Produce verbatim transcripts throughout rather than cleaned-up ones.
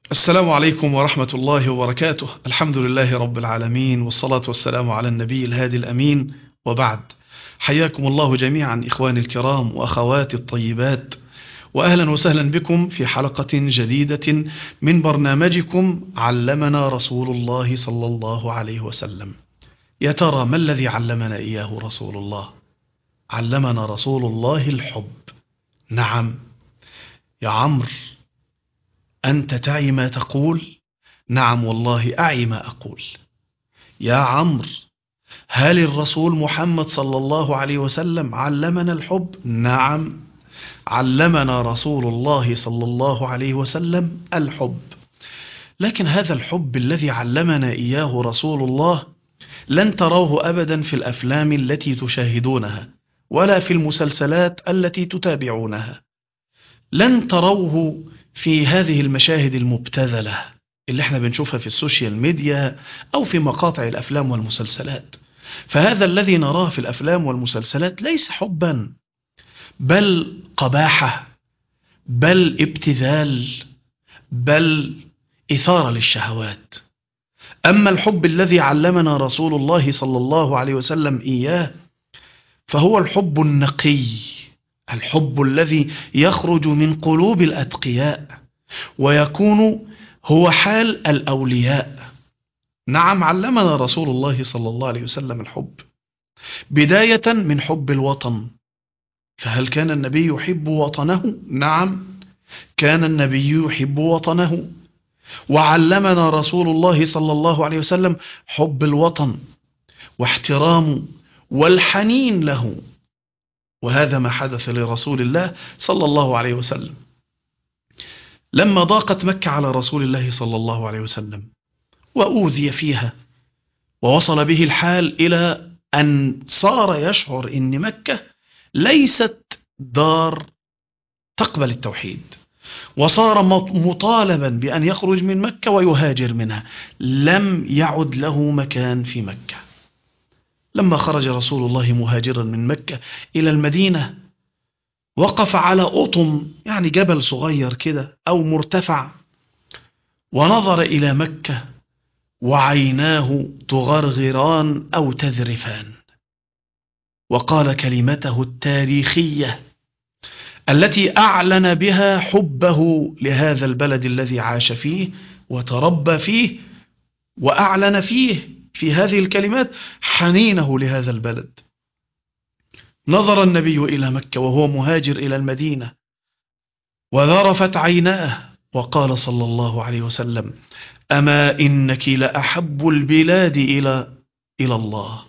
السلام عليكم ورحمة الله وبركاته. الحمد لله رب العالمين، والصلاة والسلام على النبي الهادي الأمين، وبعد. حياكم الله جميعا إخواني الكرام وأخواتي الطيبات، وأهلا وسهلا بكم في حلقة جديدة من برنامجكم علمنا رسول الله صلى الله عليه وسلم. يا ترى ما الذي علمنا إياه رسول الله؟ علمنا رسول الله الحب. نعم يا عمرو، أنت تعي ما تقول؟ نعم والله أعي ما أقول. يا عمرو، هل الرسول محمد صلى الله عليه وسلم علمنا الحب؟ نعم، علمنا رسول الله صلى الله عليه وسلم الحب. لكن هذا الحب الذي علمنا إياه رسول الله لن تروه أبدا في الأفلام التي تشاهدونها، ولا في المسلسلات التي تتابعونها. لن تروه في هذه المشاهد المبتذلة اللي احنا بنشوفها في السوشيال ميديا أو في مقاطع الأفلام والمسلسلات. فهذا الذي نراه في الأفلام والمسلسلات ليس حبا، بل قباحة، بل ابتذال، بل إثارة للشهوات. أما الحب الذي علمنا رسول الله صلى الله عليه وسلم إياه فهو الحب النقي، الحب الذي يخرج من قلوب الأتقياء ويكون هو حال الأولياء. نعم، علمنا رسول الله صلى الله عليه وسلم الحب، بداية من حب الوطن. فهل كان النبي يحب وطنه؟ نعم، كان النبي يحب وطنه، وعلمنا رسول الله صلى الله عليه وسلم حب الوطن واحترامه والحنين له. وهذا ما حدث لرسول الله صلى الله عليه وسلم لما ضاقت مكة على رسول الله صلى الله عليه وسلم وأوذي فيها، ووصل به الحال إلى أن صار يشعر أن مكة ليست دار تقبل التوحيد، وصار مطالبا بأن يخرج من مكة ويهاجر منها. لم يعد له مكان في مكة. لما خرج رسول الله مهاجرا من مكة إلى المدينة، وقف على أطم، يعني جبل صغير كده أو مرتفع، ونظر إلى مكة وعيناه تغرغران أو تذرفان، وقال كلمته التاريخية التي أعلن بها حبه لهذا البلد الذي عاش فيه وتربى فيه، وأعلن فيه في هذه الكلمات حنينه لهذا البلد. نظر النبي إلى مكة وهو مهاجر إلى المدينة، وذرفت عيناه، وقال صلى الله عليه وسلم: أما إنك لأحب البلاد إلى إلى الله،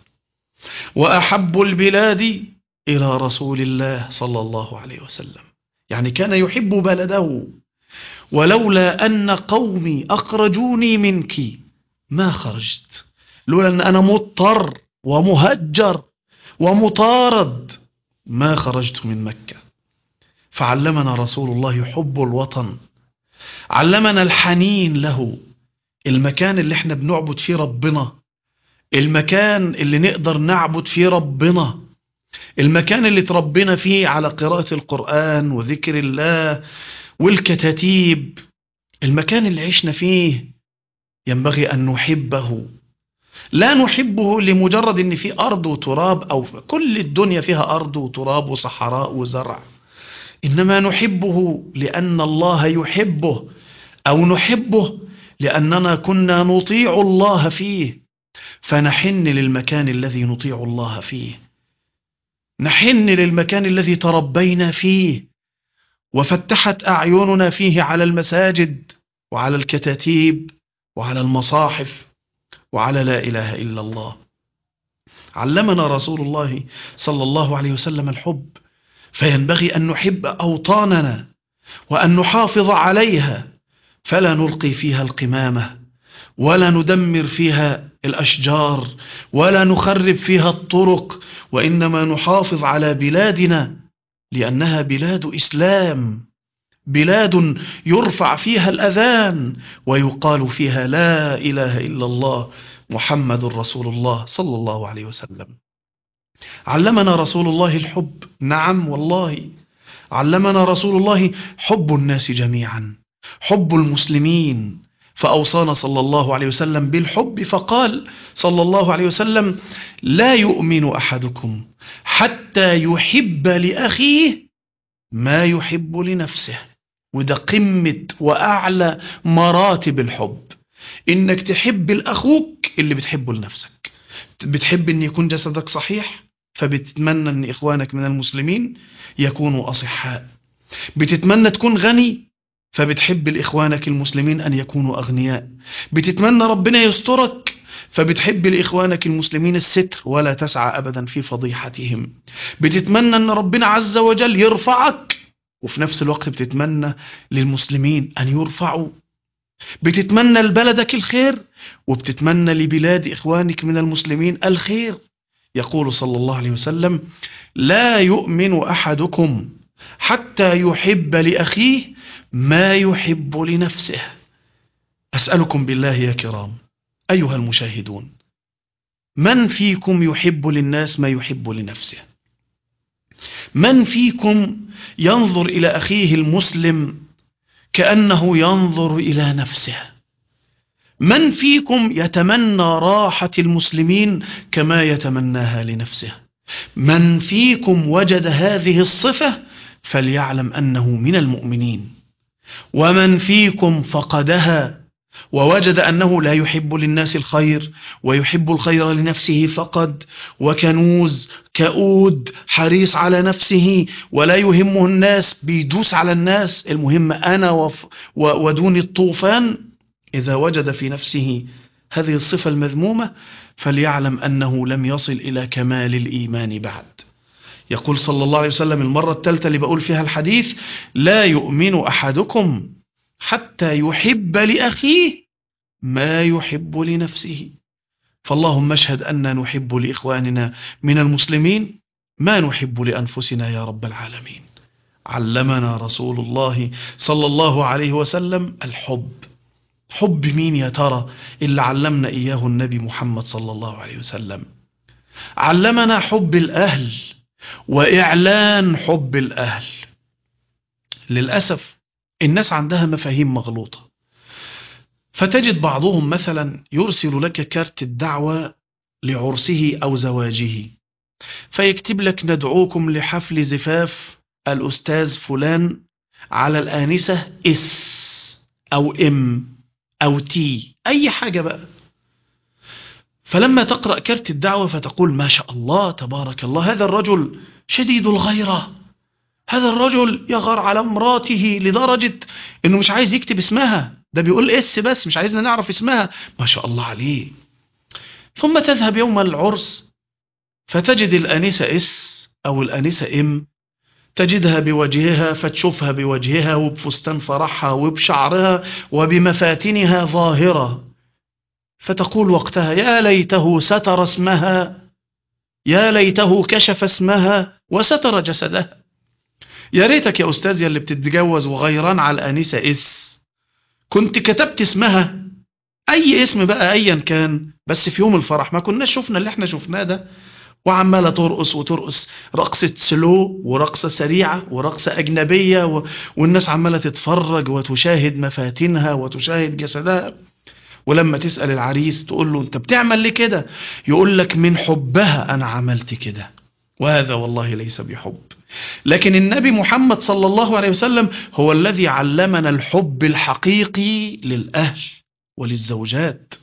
وأحب البلاد إلى رسول الله صلى الله عليه وسلم. يعني كان يحب بلده. ولولا أن قومي أخرجوني منك ما خرجت، لولا أن أنا مضطر ومهجر ومطارد ما خرجت من مكة. فعلمنا رسول الله حب الوطن، علمنا الحنين له، المكان اللي احنا بنعبد فيه ربنا، المكان اللي نقدر نعبد فيه ربنا، المكان اللي تربينا فيه على قراءة القرآن وذكر الله والكتاتيب، المكان اللي عشنا فيه ينبغي أن نحبه. لا نحبه لمجرد أن فيه أرض وتراب، أو كل الدنيا فيها أرض وتراب وصحراء وزرع، إنما نحبه لأن الله يحبه، أو نحبه لأننا كنا نطيع الله فيه، فنحن للمكان الذي نطيع الله فيه، نحن للمكان الذي تربينا فيه وفتحت أعيننا فيه على المساجد وعلى الكتاتيب وعلى المصاحف وعلى لا إله إلا الله. علمنا رسول الله صلى الله عليه وسلم الحب، فينبغي أن نحب أوطاننا وأن نحافظ عليها، فلا نلقي فيها القمامة، ولا ندمر فيها الأشجار، ولا نخرب فيها الطرق، وإنما نحافظ على بلادنا لأنها بلاد إسلام، بلاد يرفع فيها الأذان ويقال فيها لا إله إلا الله محمد رسول الله صلى الله عليه وسلم. علمنا رسول الله الحب. نعم والله، علمنا رسول الله حب الناس جميعا، حب المسلمين. فأوصانا صلى الله عليه وسلم بالحب، فقال صلى الله عليه وسلم: لا يؤمن أحدكم حتى يحب لأخيه ما يحب لنفسه. وده قمة وأعلى مراتب الحب، إنك تحب الأخوك اللي بتحبه لنفسك. بتحب إن يكون جسدك صحيح، فبتتمنى إن إخوانك من المسلمين يكونوا أصحاء. بتتمنى تكون غني، فبتحب لإخوانك المسلمين أن يكونوا أغنياء. بتتمنى ربنا يسترك، فبتحب لإخوانك المسلمين الستر ولا تسعى أبدا في فضيحتهم. بتتمنى أن ربنا عز وجل يرفعك، وفي نفس الوقت بتتمنى للمسلمين أن يرفعوا. بتتمنى لبلدك الخير، وبتتمنى لبلاد إخوانك من المسلمين الخير. يقول صلى الله عليه وسلم: لا يؤمن أحدكم حتى يحب لأخيه ما يحب لنفسه. أسألكم بالله يا كرام أيها المشاهدون، من فيكم يحب للناس ما يحب لنفسه؟ من فيكم ينظر إلى أخيه المسلم كأنه ينظر إلى نفسه؟ من فيكم يتمنى راحة المسلمين كما يتمناها لنفسه؟ من فيكم وجد هذه الصفة فليعلم أنه من المؤمنين. ومن فيكم فقدها ووجد أنه لا يحب للناس الخير ويحب الخير لنفسه فقد، وكنوز كؤود حريص على نفسه ولا يهمه الناس، بيدوس على الناس، المهم أنا وف ودون الطوفان. إذا وجد في نفسه هذه الصفة المذمومة فليعلم أنه لم يصل إلى كمال الإيمان بعد. يقول صلى الله عليه وسلم المرة الثالثة اللي بقول فيها الحديث: لا يؤمن أحدكم حتى يحب لأخيه ما يحب لنفسه. فاللهم اشهد أننا نحب لإخواننا من المسلمين ما نحب لأنفسنا يا رب العالمين. علمنا رسول الله صلى الله عليه وسلم الحب. حب مين يا ترى اللي علمنا إياه النبي محمد صلى الله عليه وسلم؟ علمنا حب الأهل وإعلان حب الأهل. للأسف الناس عندها مفاهيم مغلوطة، فتجد بعضهم مثلا يرسل لك كارت الدعوة لعرسه أو زواجه، فيكتب لك: ندعوكم لحفل زفاف الأستاذ فلان على الآنسة اس أو ام أو تي، أي حاجة بقى. فلما تقرأ كرت الدعوة فتقول: ما شاء الله تبارك الله، هذا الرجل شديد الغيرة، هذا الرجل يغار على امراته لدرجة انه مش عايز يكتب اسمها، ده بيقول اس بس مش عايزنا نعرف اسمها، ما شاء الله عليه. ثم تذهب يوم العرس فتجد الآنسة اس أو الآنسة ام، تجدها بوجهها فتشوفها بوجهها وبفستان فرحها وبشعرها وبمفاتنها ظاهرة، فتقول وقتها: يا ليته ستر اسمها، يا ليته كشف اسمها وستر جسدها. يا ريتك يا أستاذ اللي بتتجوز وغيران على الآنسة اس كنت كتبت اسمها، أي اسم بقى أيا كان، بس في يوم الفرح ما كناش شفنا اللي احنا شفناه ده، وعمالة ترقص وترقص رقصة سلو ورقصة سريعة ورقصة أجنبية و... والناس عمالة تتفرج وتشاهد مفاتنها وتشاهد جسدها. ولما تسأل العريس تقول له: انت بتعمل ليه كده؟ يقول لك: من حبها أنا عملت كده. وهذا والله ليس بحب. لكن النبي محمد صلى الله عليه وسلم هو الذي علمنا الحب الحقيقي للأهل وللزوجات.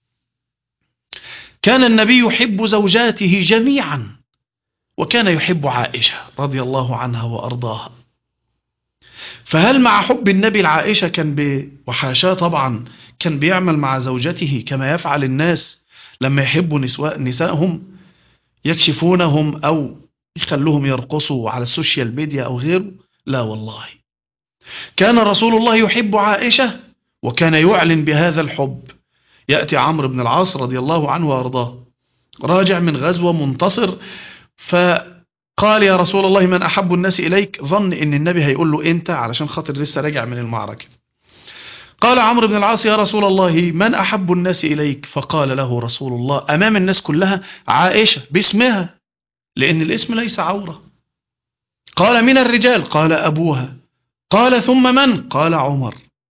كان النبي يحب زوجاته جميعا، وكان يحب عائشة رضي الله عنها وأرضاها. فهل مع حب النبي العائشة كان ب... وحاشاه طبعا كان بيعمل مع زوجته كما يفعل الناس لما يحبوا نساء نسائهم، يكشفونهم أو يخلوهم يرقصوا على السوشيال ميديا أو غيره؟ لا والله، كان رسول الله يحب عائشة وكان يعلن بهذا الحب. يأتي عمرو بن العاص رضي الله عنه وأرضاه راجع من غزوة منتصر، فقال: يا رسول الله من أحب الناس إليك؟ ظن إن النبي هيقول له أنت علشان خاطر لسه راجع من المعركة. قال عمرو بن العاص: يا رسول الله من أحب الناس إليك؟ فقال له رسول الله أمام الناس كلها: عائشة باسمها، لأن الاسم ليس عورة. قال: من الرجال؟ قال: أبوها. قال: ثم من؟ قال: عمر.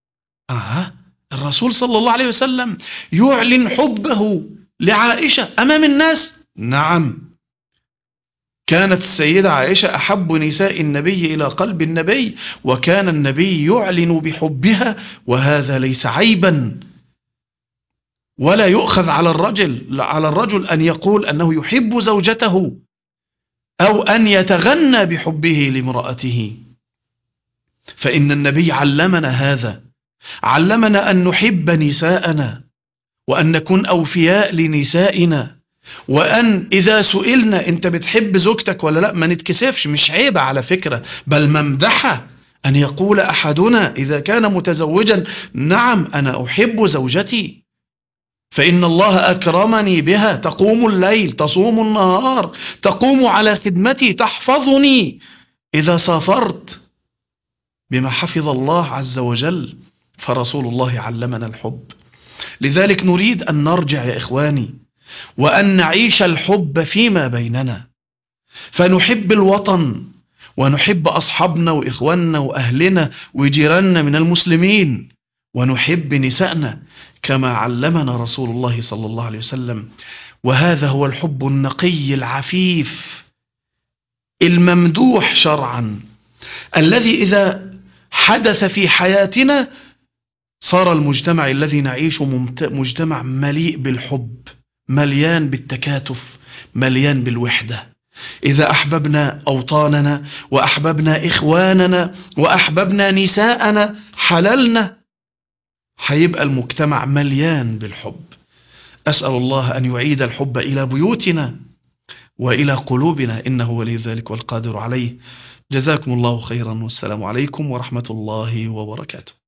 آه الرسول صلى الله عليه وسلم يعلن حبه لعائشة أمام الناس؟ نعم، كانت السيدة عائشة أحب نساء النبي إلى قلب النبي، وكان النبي يعلن بحبها، وهذا ليس عيبا، ولا يؤخذ على الرجل على الرجل أن يقول أنه يحب زوجته أو أن يتغنى بحبه لامرأته، فإن النبي علمنا هذا، علمنا أن نحب نساءنا، وأن نكون أوفياء لنسائنا، وأن إذا سئلنا أنت بتحب زوجتك ولا لا ما نتكسفش، مش عيبة على فكرة، بل ممدحة أن يقول أحدنا إذا كان متزوجا نعم أنا أحب زوجتي، فإن الله أكرمني بها، تقوم الليل تصوم النهار، تقوم على خدمتي، تحفظني إذا سافرت بما حفظ الله عز وجل. فرسول الله علمنا الحب. لذلك نريد أن نرجع يا إخواني وأن نعيش الحب فيما بيننا، فنحب الوطن ونحب أصحابنا وإخواننا وأهلنا وجيراننا من المسلمين، ونحب نسائنا كما علمنا رسول الله صلى الله عليه وسلم. وهذا هو الحب النقي العفيف الممدوح شرعا، الذي إذا حدث في حياتنا صار المجتمع الذي نعيشه مجتمع مليء بالحب، مليان بالتكاتف، مليان بالوحدة. إذا أحببنا أوطاننا وأحببنا إخواننا وأحببنا نساءنا حللنا، حيبقى المجتمع مليان بالحب. أسأل الله أن يعيد الحب إلى بيوتنا وإلى قلوبنا، إنه ولي ذلك والقادر عليه. جزاكم الله خيرا، والسلام عليكم ورحمة الله وبركاته.